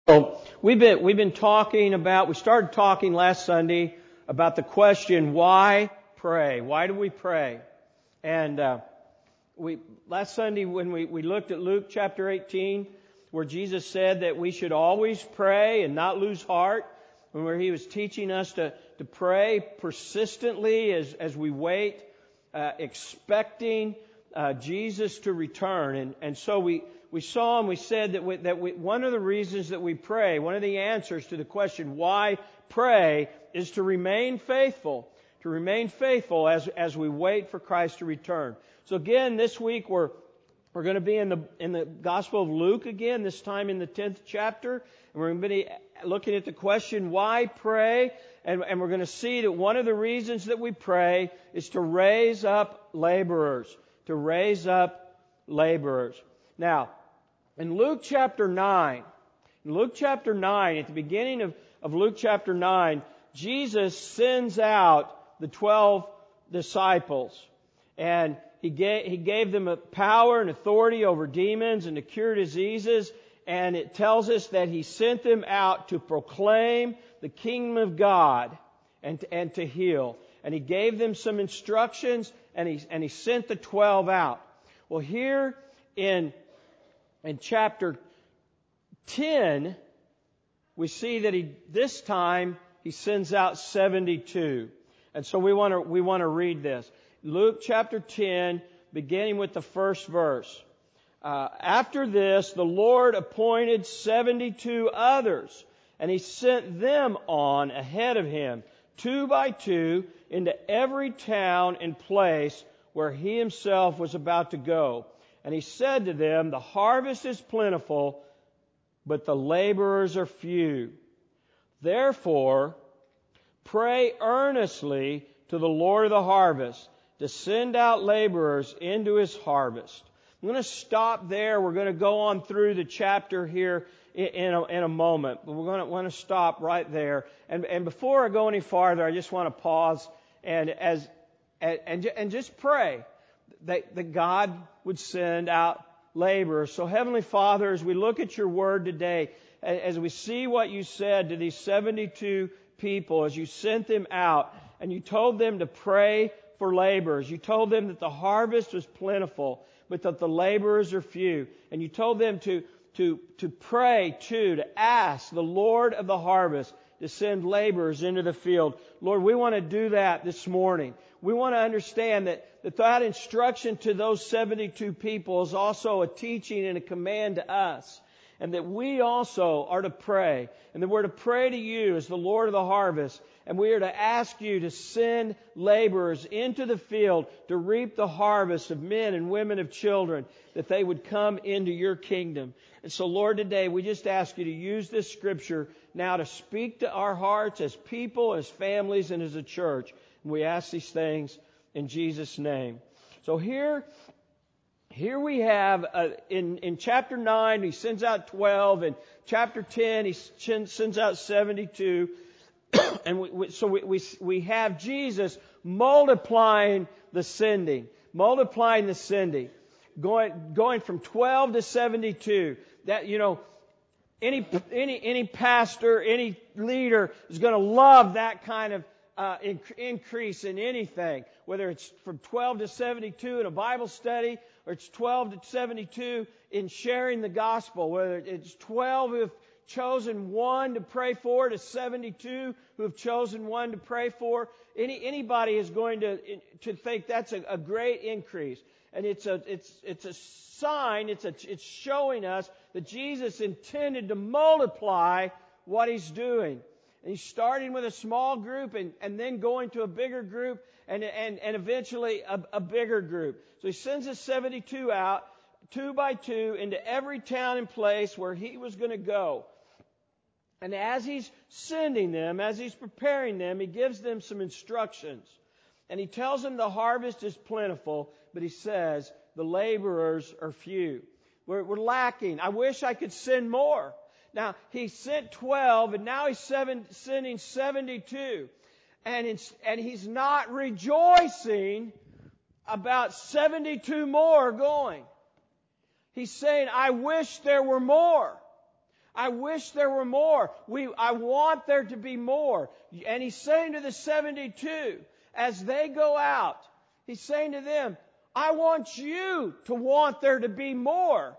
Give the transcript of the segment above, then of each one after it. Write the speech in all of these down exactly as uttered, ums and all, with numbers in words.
So we've been we've been talking about we started talking last Sunday about the question, why pray? Why do we pray? And uh, we last Sunday when we, we looked at Luke chapter eighteen, where Jesus said that we should always pray and not lose heart, and where He was teaching us to, to pray persistently as, as we wait, uh, expecting uh, Jesus to return. And, and so we We saw and we said that, we, that we, one of the reasons that we pray, one of the answers to the question, why pray, is to remain faithful. To remain faithful as, as we wait for Christ to return. So again, this week we're, we're going to be in the, in the Gospel of Luke again, this time in the tenth chapter. And we're going to be looking at the question, why pray? And, and we're going to see that one of the reasons that we pray is to raise up laborers. To raise up laborers. Now, in Luke chapter nine, in Luke chapter nine, at the beginning of, of Luke chapter nine, Jesus sends out the twelve disciples. And he gave, he gave them a power and authority over demons and to cure diseases. And it tells us that He sent them out to proclaim the kingdom of God and to, and to heal. And He gave them some instructions and He, and he sent the twelve out. Well, here in In chapter ten, we see that he this time he sends out seventy-two. And so we want to we want to read this. Luke chapter ten, beginning with the first verse. Uh, After this, the Lord appointed seventy-two others, and He sent them on ahead of Him, two by two, into every town and place where He Himself was about to go. And He said to them, the harvest is plentiful, but the laborers are few. Therefore, pray earnestly to the Lord of the harvest to send out laborers into His harvest. I'm going to stop there. We're going to go on through the chapter here in a, in a moment. But we're going to want to stop right there. And, and before I go any farther, I just want to pause and as and, and just pray that, that God would send out laborers. So Heavenly Father, as we look at Your Word today, as we see what You said to these seventy-two people, as You sent them out, and You told them to pray for laborers. You told them that the harvest was plentiful, but that the laborers are few. And You told them to, to, to pray too, to ask the Lord of the harvest to send laborers into the field. Lord, we want to do that this morning. We want to understand that, that that instruction to those seventy-two people is also a teaching and a command to us. And that we also are to pray. And that we're to pray to You as the Lord of the harvest. And we are to ask You to send laborers into the field to reap the harvest of men and women of children, that they would come into Your kingdom. And so, Lord, today we just ask You to use this scripture now to speak to our hearts as people, as families, and as a church. And we ask these things in Jesus' name. So here, here we have, uh, in, in chapter nine, He sends out twelve. In chapter ten, He sends out seventy-two. And we, we, so we, we, we have Jesus multiplying the sending. Multiplying the sending. Going, going from twelve to seventy-two. That, you know, any, any, any pastor, any leader is going to love that kind of Uh, inc- increase in anything, whether it's from twelve to seventy-two in a Bible study, or it's twelve to seventy-two in sharing the gospel, whether it's twelve who have chosen one to pray for to seventy-two who have chosen one to pray for. Any anybody is going to to think that's a, a great increase, and it's a it's it's a sign. It's a it's showing us that Jesus intended to multiply what He's doing. And He's starting with a small group and, and then going to a bigger group and, and, and eventually a, a bigger group. So He sends His seventy-two out, two by two, into every town and place where He was going to go. And as He's sending them, as He's preparing them, He gives them some instructions. And He tells them the harvest is plentiful, but He says the laborers are few. We're, we're lacking. I wish I could send more. Now, He sent twelve, and now He's seven, sending seventy-two. And, it's, and He's not rejoicing about seventy-two more going. He's saying, I wish there were more. I wish there were more. We, I want there to be more. And he's saying to the seventy-two, as they go out, he's saying to them, I want you to want there to be more.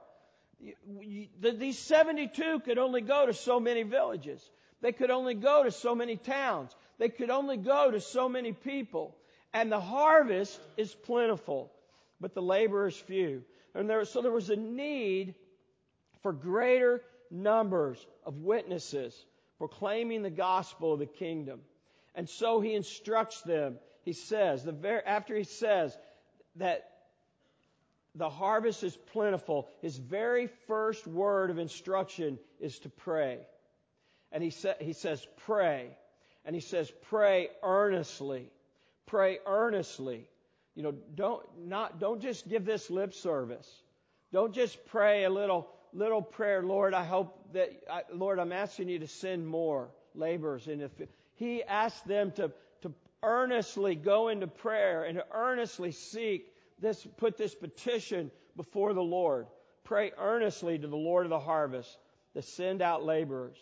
These seventy-two could only go to so many villages. They could only go to so many towns. They could only go to so many people. And the harvest is plentiful, but the laborers few. And there, so there was a need for greater numbers of witnesses proclaiming the gospel of the kingdom. And so he instructs them. He says, the very, after he says that the harvest is plentiful, his very first word of instruction is to pray. And he, sa- he says, pray. And he says, pray earnestly. Pray earnestly. You know, don't not don't just give this lip service. Don't just pray a little little prayer. Lord, I hope that I, Lord, I'm asking you to send more laborers in the field. He asked them to to earnestly go into prayer and to earnestly seek this, put this petition before the Lord. Pray earnestly to the Lord of the harvest to send out laborers.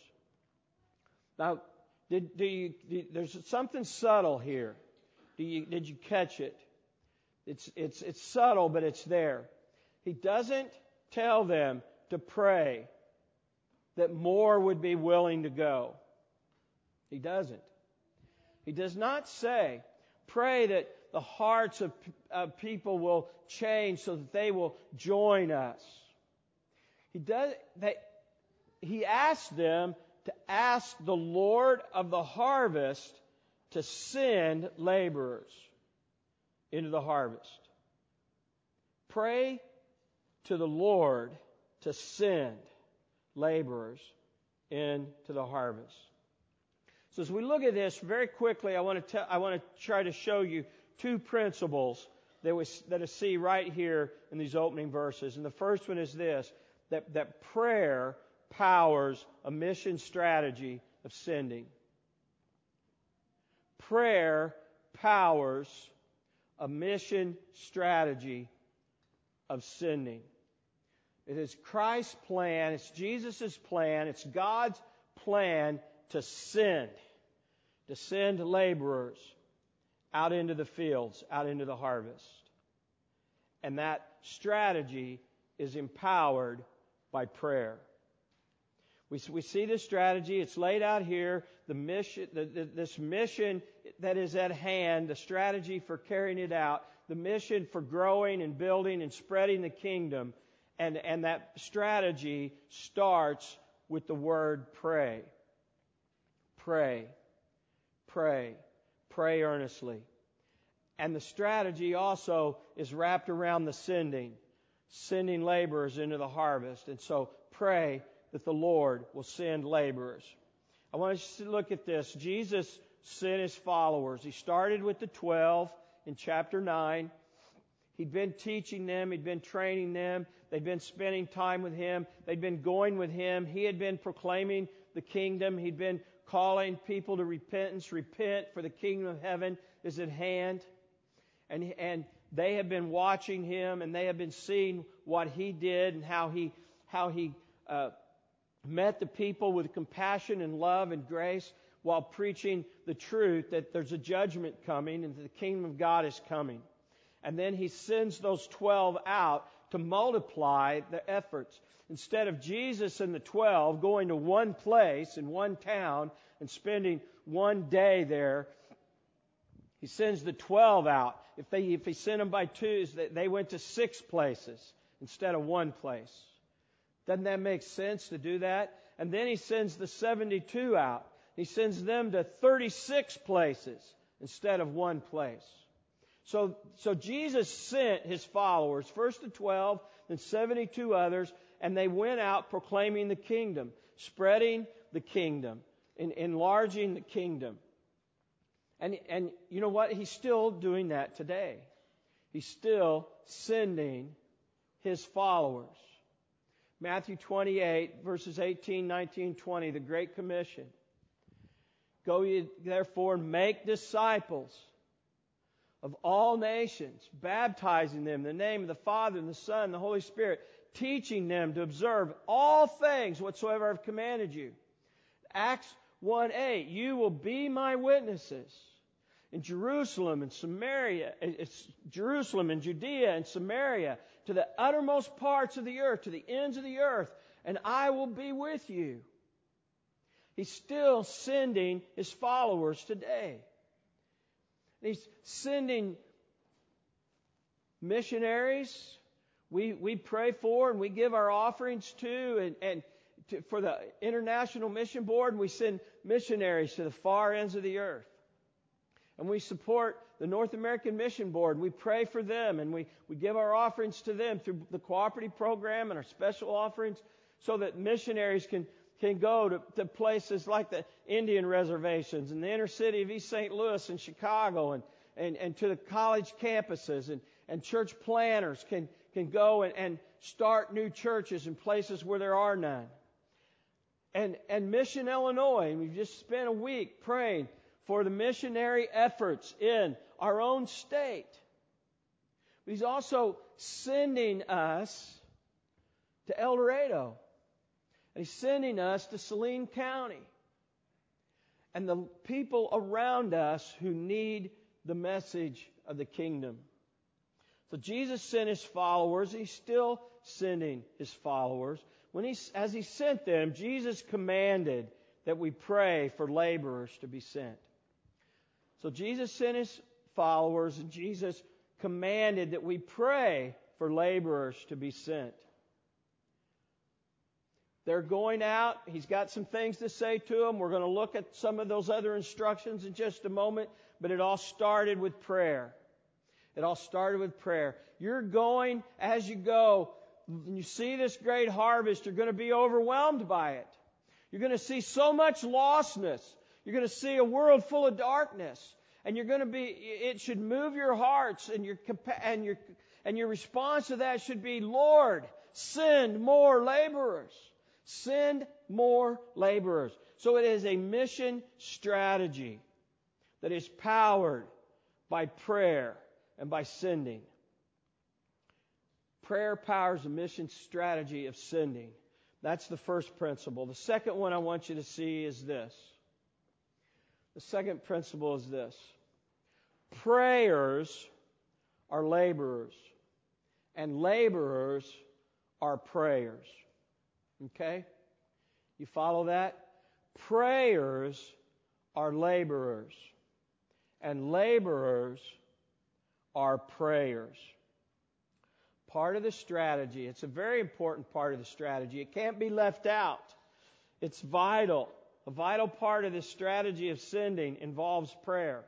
Now, did do you? Do, there's something subtle here. Do you, did you catch it? It's, it's, it's subtle, but it's there. He doesn't tell them to pray that more would be willing to go. He doesn't. He does not say, pray that the hearts of, of people will change so that they will join us. He does. They, he asks them to ask the Lord of the harvest to send laborers into the harvest. Pray to the Lord to send laborers into the harvest. So as we look at this very quickly, I want to tell, I want to try to show you two principles that we that I see right here in these opening verses. And the first one is this: that that prayer powers a mission strategy of sending. Prayer powers a mission strategy of sending. It is Christ's plan, it's Jesus' plan, it's God's plan to send, to send laborers out into the fields, out into the harvest. And that strategy is empowered by prayer. We, we see this strategy. It's laid out here. The mission, the, the, this mission that is at hand, the strategy for carrying it out, the mission for growing and building and spreading the kingdom, and, and that strategy starts with the word pray. Pray. Pray. Pray earnestly. And the strategy also is wrapped around the sending, sending laborers into the harvest. And so pray that the Lord will send laborers. I want us to look at this. Jesus sent His followers. He started with the twelve in chapter nine. He'd been teaching them. He'd been training them. They'd been spending time with Him. They'd been going with Him. He had been proclaiming the kingdom. He'd been calling people to repentance. Repent, for the kingdom of heaven is at hand. And, and they have been watching Him, and they have been seeing what He did and how He, how He, uh, met the people with compassion and love and grace while preaching the truth that there's a judgment coming and that the kingdom of God is coming. And then He sends those twelve out to multiply the efforts. Instead of Jesus and the twelve going to one place in one town and spending one day there, He sends the twelve out. If they if He sent them by twos, they went to six places instead of one place. Doesn't that make sense to do that? And then He sends the seventy-two out. He sends them to thirty-six places instead of one place. So, so Jesus sent His followers, first the twelve, then seventy-two others, and they went out proclaiming the kingdom, spreading the kingdom, and enlarging the kingdom. And, and you know what? He's still doing that today. He's still sending His followers. Matthew twenty-eight, verses eighteen, nineteen, twenty, the Great Commission. Go ye therefore and make disciples of all nations, baptizing them in the name of the Father and the Son and the Holy Spirit, teaching them to observe all things whatsoever I've commanded you. Acts one eight, you will be my witnesses in Jerusalem and Samaria, it's Jerusalem and Judea and Samaria, to the uttermost parts of the earth, to the ends of the earth, and I will be with you. He's still sending His followers today. He's sending missionaries we we pray for and we give our offerings to, and, and to, for the International Mission Board, and we send missionaries to the far ends of the earth. And we support the North American Mission Board, and we pray for them, and we, we give our offerings to them through the cooperative program and our special offerings, so that missionaries can, can go to, to places like the Indian reservations and the inner city of East Saint Louis and Chicago, and, and, and to the college campuses, and, and church planners can, can go and, and start new churches in places where there are none. And, and Mission Illinois, and we've just spent a week praying for the missionary efforts in our own state. But He's also sending us to El Dorado. And He's sending us to Saline County. And the people around us who need the message of the kingdom. So Jesus sent His followers. He's still sending His followers. When he, as He sent them, Jesus commanded that we pray for laborers to be sent. So Jesus sent His followers, and Jesus commanded that we pray for laborers to be sent. They're going out. He's got some things to say to them. We're going to look at some of those other instructions in just a moment, but it all started with prayer. It all started with prayer. You're going, as you go, and you see this great harvest, you're going to be overwhelmed by it. You're going to see so much lostness. You're going to see a world full of darkness. And you're going to be, it should move your hearts, and your, and your, and your response to that should be, Lord, send more laborers. Send more laborers. So it is a mission strategy that is powered by prayer and by sending. Prayer powers a mission strategy of sending. That's the first principle. The second one I want you to see is this. The second principle is this. Prayers are laborers, and laborers are prayers. Okay? You follow that? Prayers are laborers, and laborers are prayers. Part of the strategy, it's a very important part of the strategy. It can't be left out. It's vital. A vital part of this strategy of sending involves prayer.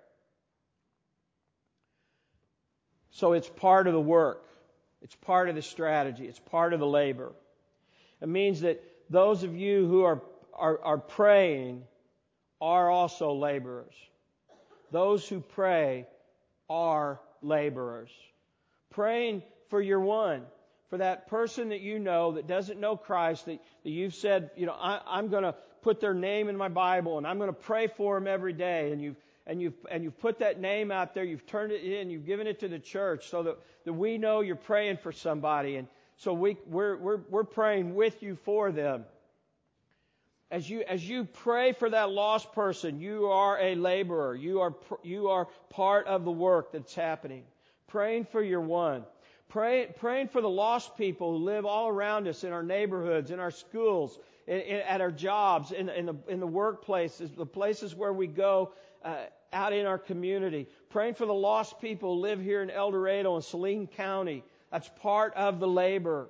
So it's part of the work. It's part of the strategy. It's part of the labor. It means that those of you who are, are, are praying are also laborers. Those who pray are laborers. Praying for your one, for that person that you know that doesn't know Christ, that, that you've said, you know, I, I'm going to put their name in my Bible, and I'm going to pray for them every day. And you've and you've and you've put that name out there. You've turned it in. You've given it to the church so that, that we know you're praying for somebody. And so we we're we're we're praying with you for them. As you as you pray for that lost person, you are a laborer. You are you are part of the work that's happening. Praying for your one. Pray, praying for the lost people who live all around us in our neighborhoods, in our schools, in, in, at our jobs, in, in the in the workplaces, the places where we go uh, out in our community. Praying for the lost people who live here in El Dorado and Saline County. That's part of the labor.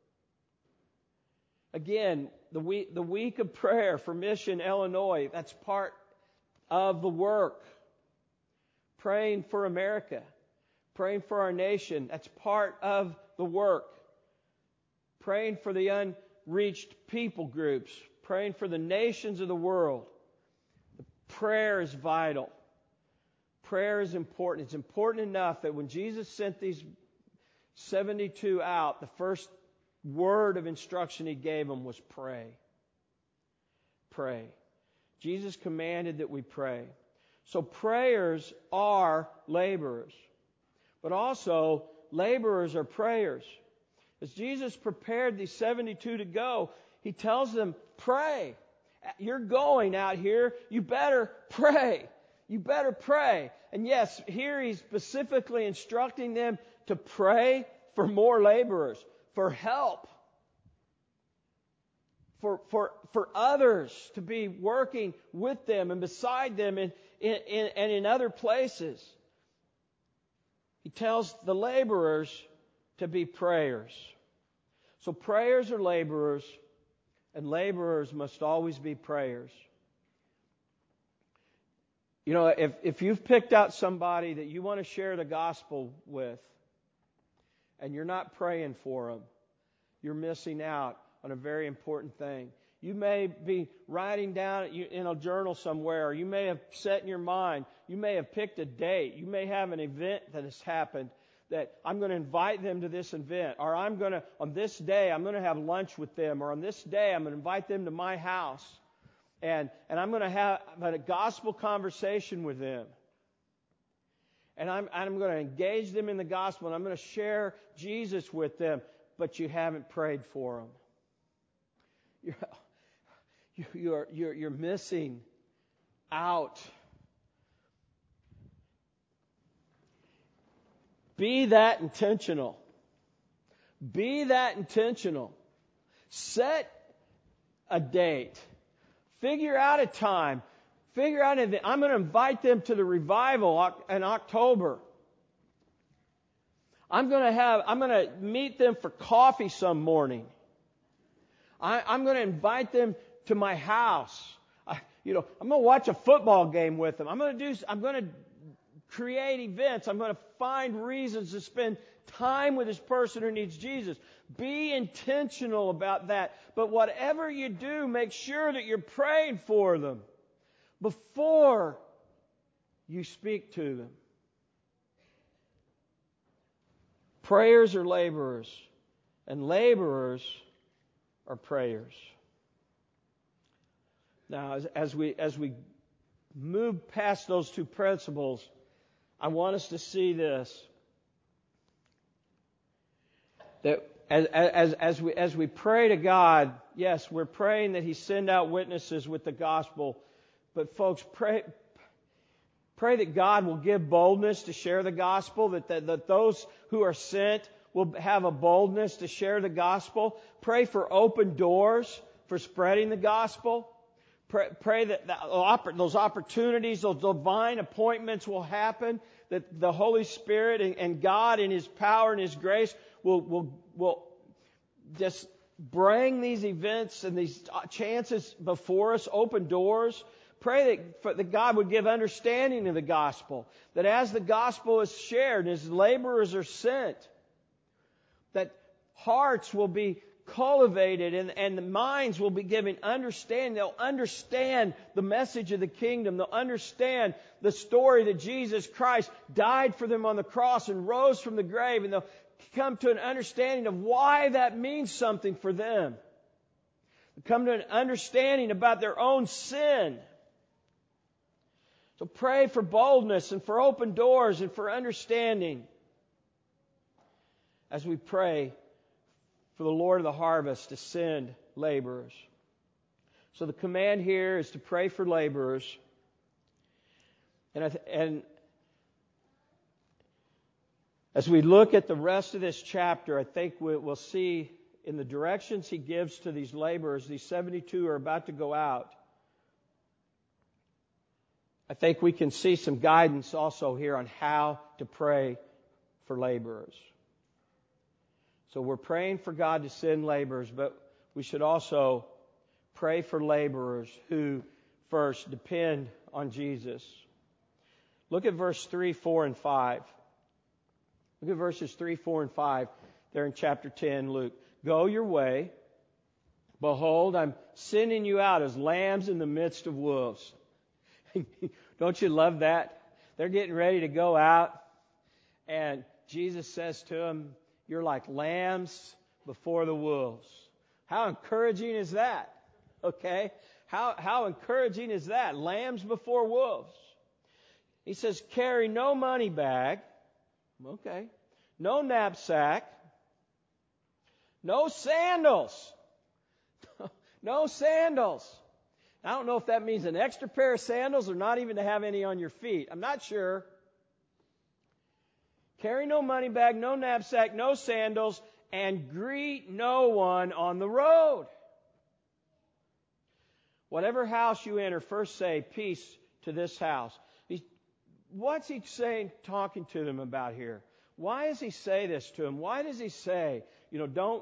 Again, the week the week of prayer for Mission Illinois. That's part of the work. Praying for America. Praying for our nation, that's part of the work. Praying for the unreached people groups. Praying for the nations of the world. Prayer is vital. Prayer is important. It's important enough that when Jesus sent these seventy-two out, the first word of instruction He gave them was pray. Pray. Jesus commanded that we pray. So prayers are laborers. But also, laborers are prayers. As Jesus prepared these seventy-two to go, He tells them, pray. You're going out here. You better pray. You better pray. And yes, here He's specifically instructing them to pray for more laborers, for help, for, for, for others to be working with them and beside them and in, in, and in other places. He tells the laborers to be prayers. So prayers are laborers, and laborers must always be prayers. You know, if, if you've picked out somebody that you want to share the gospel with, and you're not praying for them, you're missing out on a very important thing. You may be writing down in a journal somewhere, or you may have set in your mind, you may have picked a date, you may have an event that has happened, that I'm going to invite them to this event, or I'm going to, on this day, I'm going to have lunch with them, or on this day, I'm going to invite them to my house, and, and I'm going to have a gospel conversation with them. And I'm, I'm going to engage them in the gospel, and I'm going to share Jesus with them, but you haven't prayed for them. You're, you're, you're, you're missing out. Be that intentional. Be that intentional. Set a date. Figure out a time. Figure out an event. I'm going to invite them to the revival in October. I'm going to have. I'm going to meet them for coffee some morning. I, I'm going to invite them to my house. I, you know, I'm going to watch a football game with them. I'm going to do. I'm going to create events. I'm going to find reasons to spend time with this person who needs Jesus. Be intentional about that. But whatever you do, make sure that you're praying for them before you speak to them. Prayers are laborers, and laborers are prayers. Now, as, as we as we move past those two principles, I want us to see this. That as, as, as, we, as we pray to God, yes, we're praying that He send out witnesses with the gospel. But folks, pray, pray that God will give boldness to share the gospel, that, that, that those who are sent will have a boldness to share the gospel. Pray for open doors for spreading the gospel. Pray, pray that those opportunities, those divine appointments will happen, that the Holy Spirit and God in His power and His grace will, will, will just bring these events and these chances before us, open doors. Pray that, that God would give understanding of the gospel, that as the gospel is shared, as laborers are sent, that hearts will be cultivated and, and the minds will be given understanding. They'll understand the message of the kingdom. They'll understand the story that Jesus Christ died for them on the cross and rose from the grave. And they'll come to an understanding of why that means something for them. They'll come to an understanding about their own sin. So pray for boldness and for open doors and for understanding as we pray for the Lord of the harvest to send laborers. So the command here is to pray for laborers. And, I th- and as we look at the rest of this chapter, I think we, we'll see in the directions he gives to these laborers, these seventy-two are about to go out. I think we can see some guidance also here on how to pray for laborers. So we're praying for God to send laborers, but we should also pray for laborers who first depend on Jesus. Look at verse three, four, and five. Look at verses three, four, and five there in chapter ten, Luke. Go your way. Behold, I'm sending you out as lambs in the midst of wolves. Don't you love that? They're getting ready to go out, and Jesus says to them, you're like lambs before the wolves. How encouraging is that? Okay? How, how encouraging is that? Lambs before wolves. He says, carry no money bag. Okay. No knapsack. No sandals. No sandals. I don't know if that means an extra pair of sandals or not even to have any on your feet. I'm not sure. Carry no money bag, no knapsack, no sandals, and greet no one on the road. Whatever house you enter, first say, peace to this house. He, what's he saying, talking to them about here? Why does he say this to them? Why does he say, you know, don't,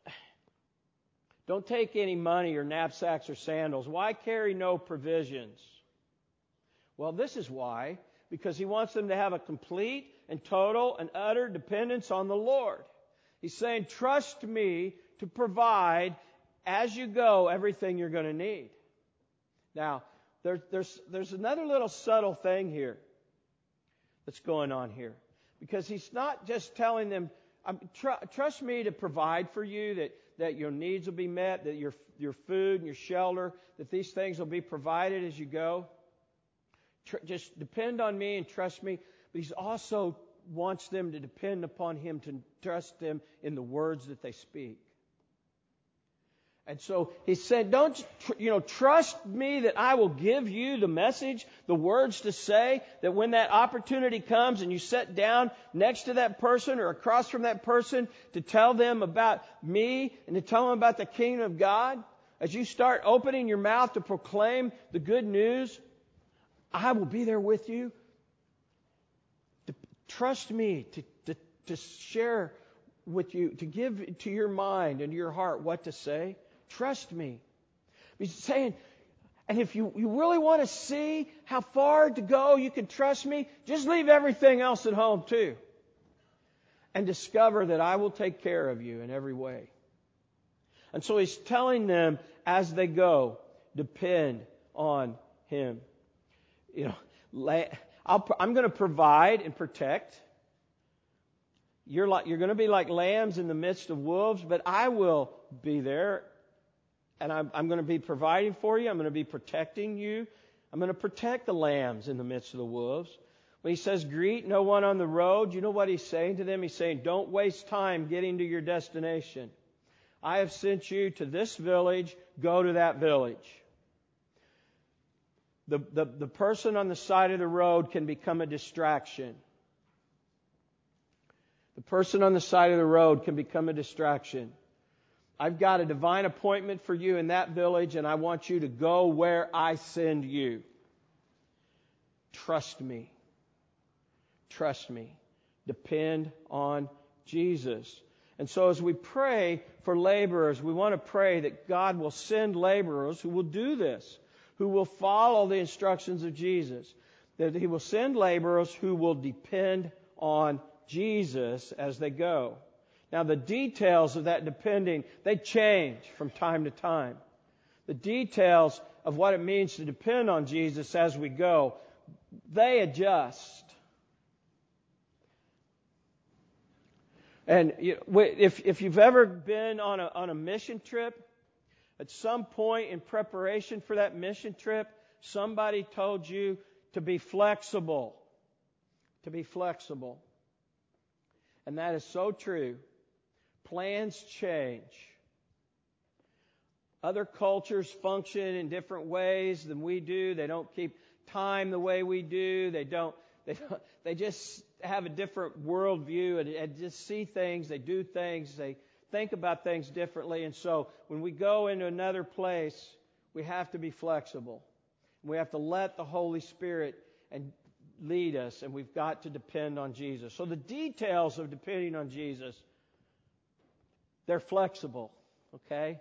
don't take any money or knapsacks or sandals? Why carry no provisions? Well, this is why. Because he wants them to have a complete and total and utter dependence on the Lord. He's saying, trust me to provide as you go everything you're going to need. Now, there, there's, there's another little subtle thing here that's going on here. Because he's not just telling them, um, tr- trust me to provide for you, that, that your needs will be met, that your, your food and your shelter, that these things will be provided as you go. Tr- just depend on me and trust me. But he also wants them to depend upon him, to trust him in the words that they speak. And so he said, don't, tr- you know, trust me that I will give you the message, the words to say, that when that opportunity comes and you sit down next to that person or across from that person to tell them about me and to tell them about the kingdom of God, as you start opening your mouth to proclaim the good news, I will be there with you. To trust me to, to, to share with you, to give to your mind and your heart what to say. Trust me. He's saying, and if you, you really want to see how far to go, you can trust me, just leave everything else at home too. And discover that I will take care of you in every way. And so he's telling them as they go, depend on him. You know, I'll, I'm going to provide and protect. You're like, you're going to be like lambs in the midst of wolves, but I will be there. And I'm, I'm going to be providing for you. I'm going to be protecting you. I'm going to protect the lambs in the midst of the wolves. When he says, greet no one on the road, you know what he's saying to them? He's saying, don't waste time getting to your destination. I have sent you to this village. Go to that village. The, the, the person on the side of the road can become a distraction. The person on the side of the road can become a distraction. I've got a divine appointment for you in that village, and I want you to go where I send you. Trust me. Trust me. Depend on Jesus. And so as we pray for laborers, we want to pray that God will send laborers who will do this, who will follow the instructions of Jesus, that He will send laborers who will depend on Jesus as they go. Now, the details of that depending, they change from time to time. The details of what it means to depend on Jesus as we go, they adjust. And if if you've ever been on a on a mission trip, at some point in preparation for that mission trip, somebody told you to be flexible. To be flexible. And that is so true. Plans change. Other cultures function in different ways than we do. They don't keep time the way we do. They don't. They don't, they just have a different worldview and, and just see things. They do things. They think about things differently. And so when we go into another place, we have to be flexible. We have to let the Holy Spirit and lead us, and we've got to depend on Jesus. So the details of depending on Jesus, they're flexible, okay?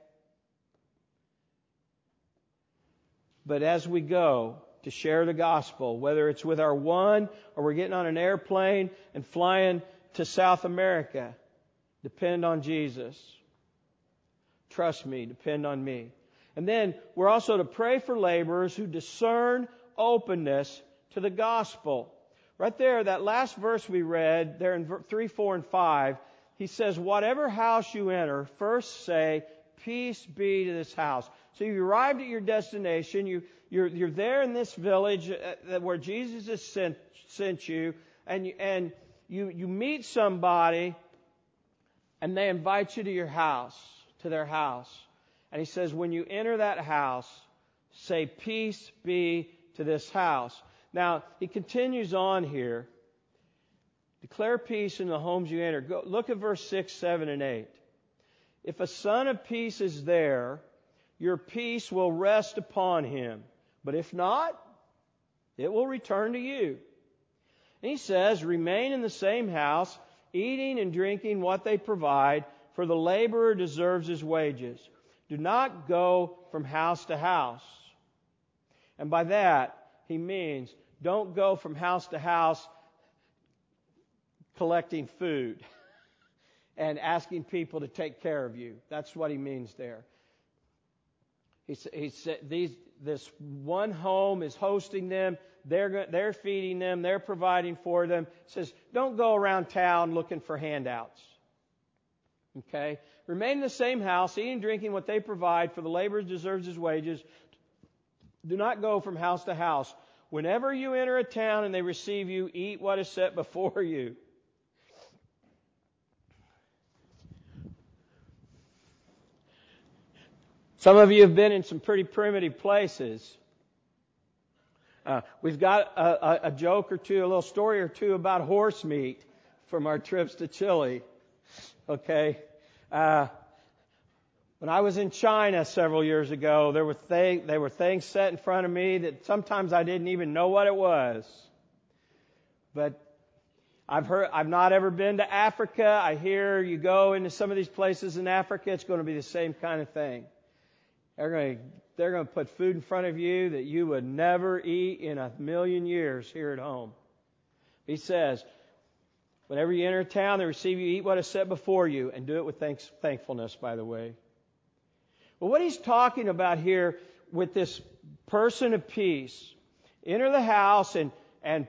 But as we go to share the gospel, whether it's with our one or we're getting on an airplane and flying to South America, depend on Jesus. Trust me, depend on me. And then we're also to pray for laborers who discern openness to the gospel. Right there, that last verse we read, there in three, four, and five, he says, whatever house you enter, first say, peace be to this house. So you arrived at your destination, you, you're, you're there in this village uh, where Jesus has sent, sent you, and, you, and you, you meet somebody And they invite you to your house, to their house. And he says, when you enter that house, say, peace be to this house. Now, he continues on here. Declare peace in the homes you enter. Go, look at verse six, seven, and eight. If a son of peace is there, your peace will rest upon him. But if not, it will return to you. And he says, remain in the same house, eating and drinking what they provide, for the laborer deserves his wages. Do not go from house to house. And by that, he means don't go from house to house collecting food and asking people to take care of you. That's what he means there. He, he said these this one home is hosting them. They're they're feeding them. They're providing for them. He says, don't go around town looking for handouts. Okay? Remain in the same house, eating and drinking what they provide, for the laborer deserves his wages. Do not go from house to house. Whenever you enter a town and they receive you, eat what is set before you. Some of you have been in some pretty primitive places. Uh, we've got a, a, a joke or two, a little story or two about horse meat from our trips to Chile. Okay. Uh, when I was in China several years ago, there were th- there were things set in front of me that sometimes I didn't even know what it was. But I've heard, I've not ever been to Africa. I hear you go into some of these places in Africa, it's going to be the same kind of thing. They're going to, they're going to put food in front of you that you would never eat in a million years here at home. He says, whenever you enter a town, they receive you, eat what is set before you, and do it with thanks, thankfulness, by the way. Well, what he's talking about here with this person of peace, enter the house and, and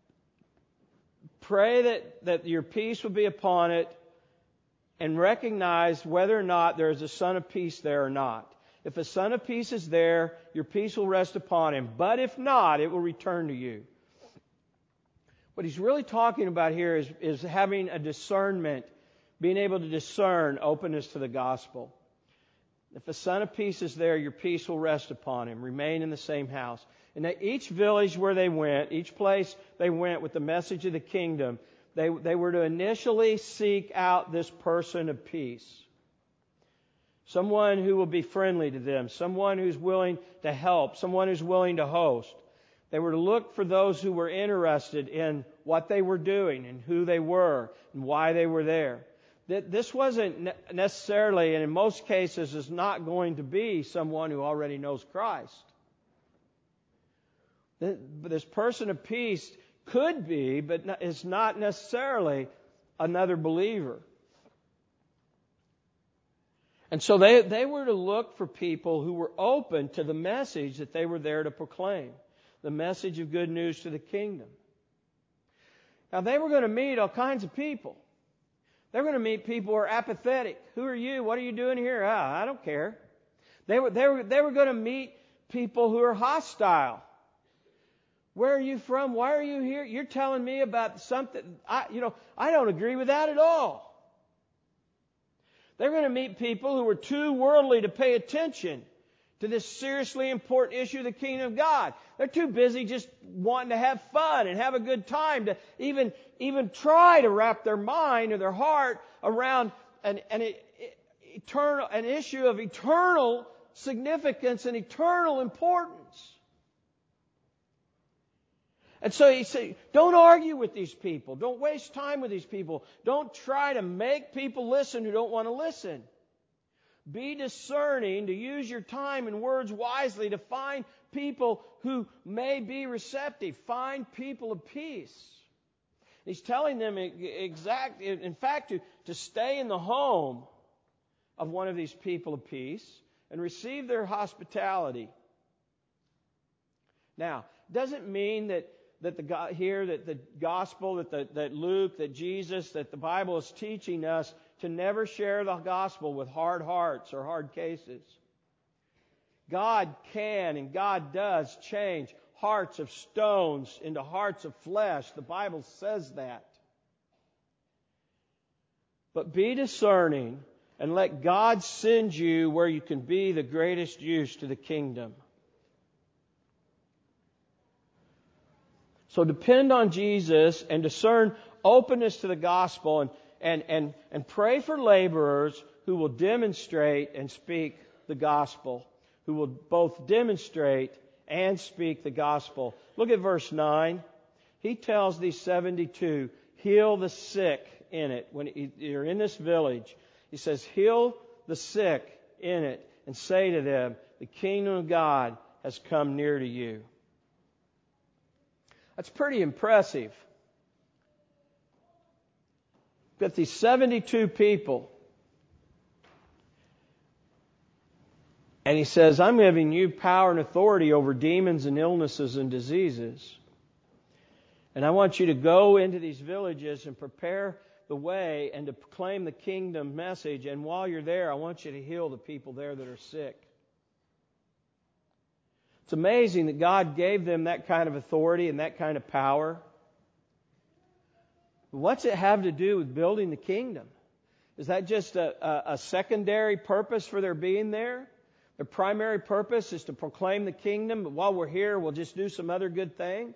pray that, that your peace will be upon it, and recognize whether or not there is a son of peace there or not. If a son of peace is there, your peace will rest upon him. But if not, it will return to you. What he's really talking about here is, is having a discernment, being able to discern openness to the gospel. If a son of peace is there, your peace will rest upon him. Remain in the same house. And at each village where they went, each place they went with the message of the kingdom, they, they were to initially seek out this person of peace. Someone who will be friendly to them. Someone who's willing to help. Someone who's willing to host. They were to look for those who were interested in what they were doing and who they were and why they were there. This wasn't necessarily, and in most cases, is not going to be someone who already knows Christ. This person of peace could be, but is not necessarily another believer. And so they, they were to look for people who were open to the message that they were there to proclaim. The message of good news to the kingdom. Now they were going to meet all kinds of people. They were going to meet people who are apathetic. Who are you? What are you doing here? Ah, I don't care. They were, they were, they were going to meet people who are hostile. Where are you from? Why are you here? You're telling me about something, I, you know, I don't agree with that at all. They're going to meet people who are too worldly to pay attention to this seriously important issue of the kingdom of God. They're too busy just wanting to have fun and have a good time to even, even try to wrap their mind or their heart around an, an, eternal, an issue of eternal significance and eternal importance. And so he said, don't argue with these people. Don't waste time with these people. Don't try to make people listen who don't want to listen. Be discerning to use your time and words wisely to find people who may be receptive. Find people of peace. He's telling them exact, in fact, to, to stay in the home of one of these people of peace and receive their hospitality. Now, doesn't mean that that the here that the gospel that the, that Luke, that Jesus, that the Bible is teaching us to never share the gospel with hard hearts or hard cases. God can and God does change hearts of stones into hearts of flesh. The Bible says that. But be discerning and let God send you where you can be the greatest use to the kingdom. So depend on Jesus and discern openness to the gospel, and, and, and, and pray for laborers who will demonstrate and speak the gospel, who will both demonstrate and speak the gospel. Look at verse nine. He tells these seventy-two, heal the sick in it. When you're in this village, he says, heal the sick in it and say to them, the kingdom of God has come near to you. That's pretty impressive. Got these seventy-two people. And he says, I'm giving you power and authority over demons and illnesses and diseases. And I want you to go into these villages and prepare the way and to proclaim the kingdom message. And while you're there, I want you to heal the people there that are sick. It's amazing that God gave them that kind of authority and that kind of power. What's it have to do with building the kingdom? Is that just a, a, a secondary purpose for their being there? Their primary purpose is to proclaim the kingdom, but while we're here, we'll just do some other good things?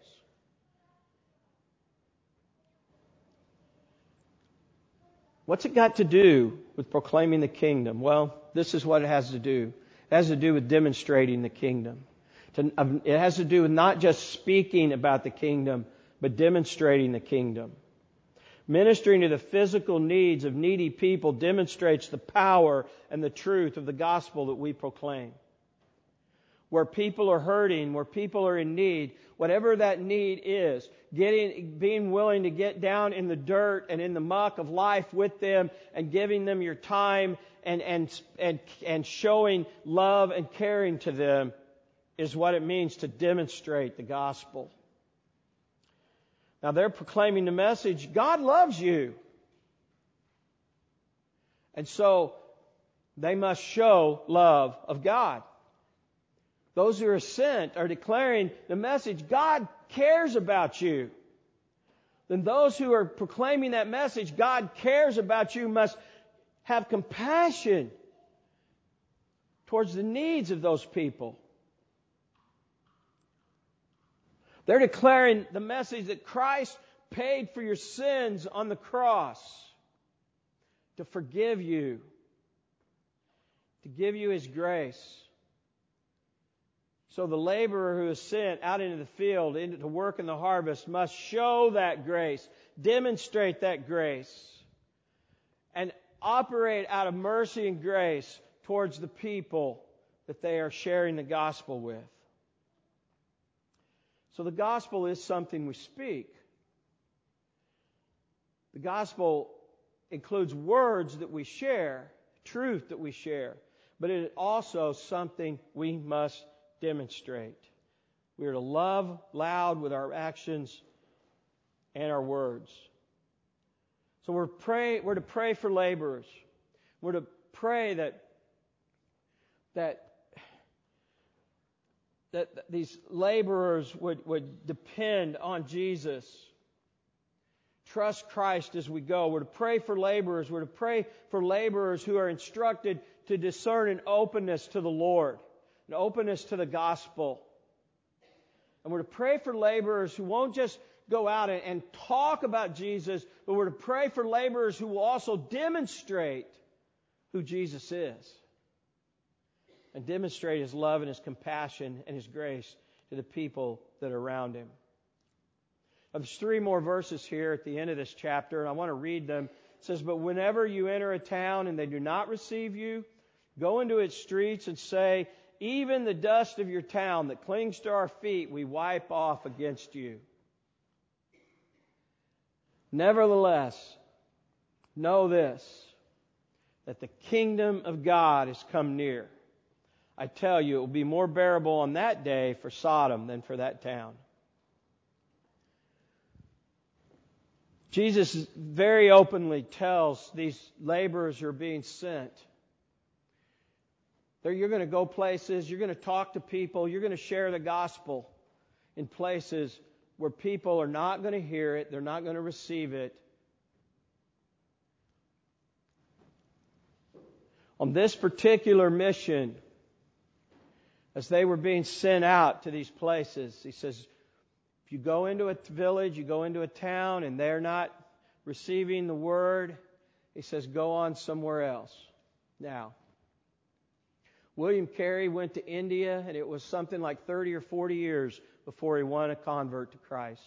What's it got to do with proclaiming the kingdom? Well, this is what it has to do. It has to do with demonstrating the kingdom. It has to do with not just speaking about the kingdom, but demonstrating the kingdom. Ministering to the physical needs of needy people demonstrates the power and the truth of the gospel that we proclaim. Where people are hurting, where people are in need, whatever that need is, getting, being willing to get down in the dirt and in the muck of life with them and giving them your time and, and, and, and showing love and caring to them is what it means to demonstrate the gospel. Now they're proclaiming the message, God loves you. And so they must show love of God. Those who are sent are declaring the message, God cares about you. Then those who are proclaiming that message, God cares about you, must have compassion towards the needs of those people. They're declaring the message that Christ paid for your sins on the cross to forgive you, to give you His grace. So the laborer who is sent out into the field into, to work in the harvest must show that grace, demonstrate that grace, and operate out of mercy and grace towards the people that they are sharing the gospel with. So the gospel is something we speak. The gospel includes words that we share, truth that we share, but it is also something we must demonstrate. We are to love loud with our actions and our words. So we're pray we're to pray for laborers. We're to pray that that that these laborers would, would depend on Jesus. Trust Christ as we go. We're to pray for laborers. We're to pray for laborers who are instructed to discern an openness to the Lord, an openness to the gospel. And we're to pray for laborers who won't just go out and, and talk about Jesus, but we're to pray for laborers who will also demonstrate who Jesus is. And demonstrate His love and His compassion and His grace to the people that are around Him. Now, there's three more verses here at the end of this chapter, and I want to read them. It says, but whenever you enter a town and they do not receive you, go into its streets and say, even the dust of your town that clings to our feet we wipe off against you. Nevertheless, know this, that the kingdom of God has come near. I tell you, it will be more bearable on that day for Sodom than for that town. Jesus very openly tells these laborers who are being sent, that you're going to go places, you're going to talk to people, you're going to share the gospel in places where people are not going to hear it, they're not going to receive it. on this particular mission, as they were being sent out to these places, he says, if you go into a village, you go into a town, and they're not receiving the word, he says, go on somewhere else. Now, William Carey went to India, and it was something like thirty or forty years before he won a convert to Christ.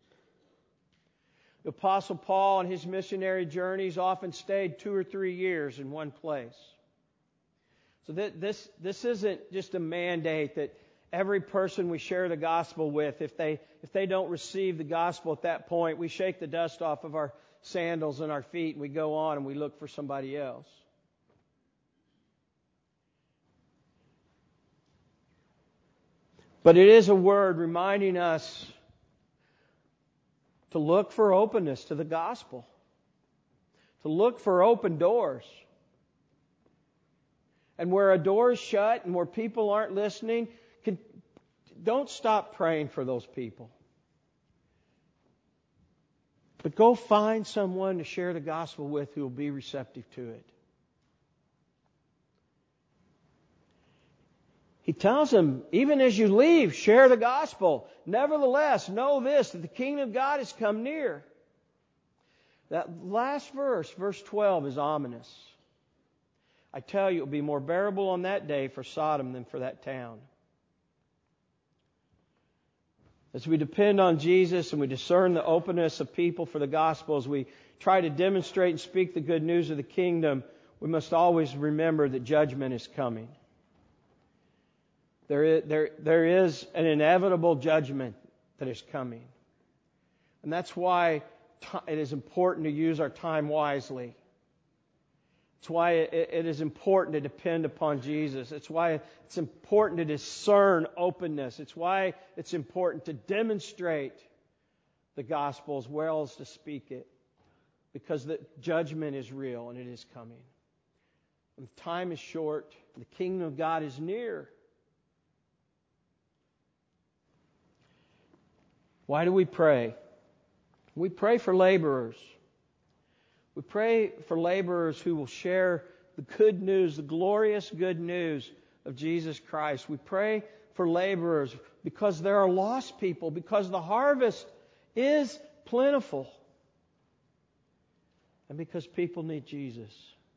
The Apostle Paul on his missionary journeys often stayed two or three years in one place. So this, this isn't just a mandate that every person we share the gospel with, if they, if they don't receive the gospel at that point, we shake the dust off of our sandals and our feet and we go on and we look for somebody else. But it is a word reminding us to look for openness to the gospel, to look for open doors. And where a door is shut and where people aren't listening, can, don't stop praying for those people. But go find someone to share the gospel with who will be receptive to it. He tells them, even as you leave, share the gospel. Nevertheless, know this, that the kingdom of God has come near. That last verse, verse twelve, is ominous. I tell you, it will be more bearable on that day for Sodom than for that town. As we depend on Jesus and we discern the openness of people for the gospel, as we try to demonstrate and speak the good news of the kingdom, we must always remember that judgment is coming. There is, there, there is an inevitable judgment that is coming. And that's why it is important to use our time wisely. It's why it is important to depend upon Jesus. It's why it's important to discern openness. It's why it's important to demonstrate the gospel as well as to speak it. Because the judgment is real and it is coming. And time is short. The kingdom of God is near. Why do we pray? We pray for laborers. We pray for laborers who will share the good news, the glorious good news of Jesus Christ. We pray for laborers because there are lost people, because the harvest is plentiful, and because people need Jesus.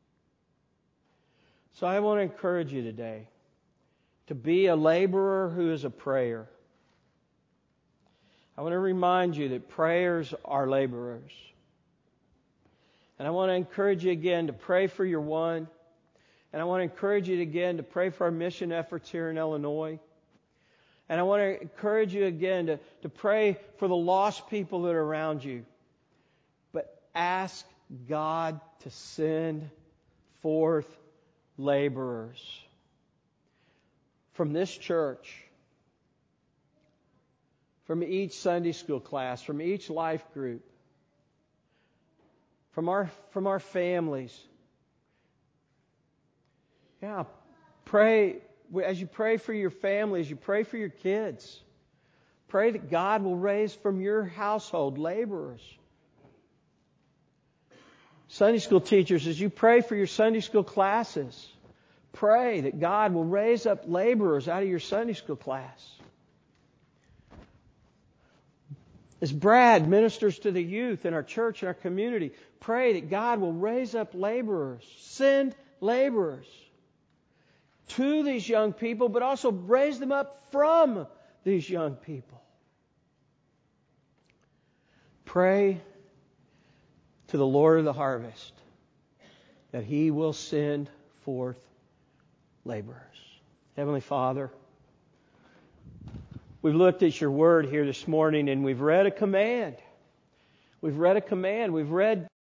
So I want to encourage you today to be a laborer who is a prayer. I want to remind you that prayers are laborers. And I want to encourage you again to pray for your one. And I want to encourage you again to pray for our mission efforts here in Illinois. And I want to encourage you again to, to pray for the lost people that are around you. But ask God to send forth laborers from this church, from each Sunday school class, from each life group, From our, from our families. Yeah, pray, as you pray for your families, you pray for your kids. Pray that God will raise from your household laborers. Sunday school teachers, as you pray for your Sunday school classes, pray that God will raise up laborers out of your Sunday school class. As Brad ministers to the youth in our church and our community, pray that God will raise up laborers, send laborers to these young people, but also raise them up from these young people. Pray to the Lord of the harvest that He will send forth laborers. Heavenly Father, we've looked at your word here this morning and we've read a command. We've read a command. We've read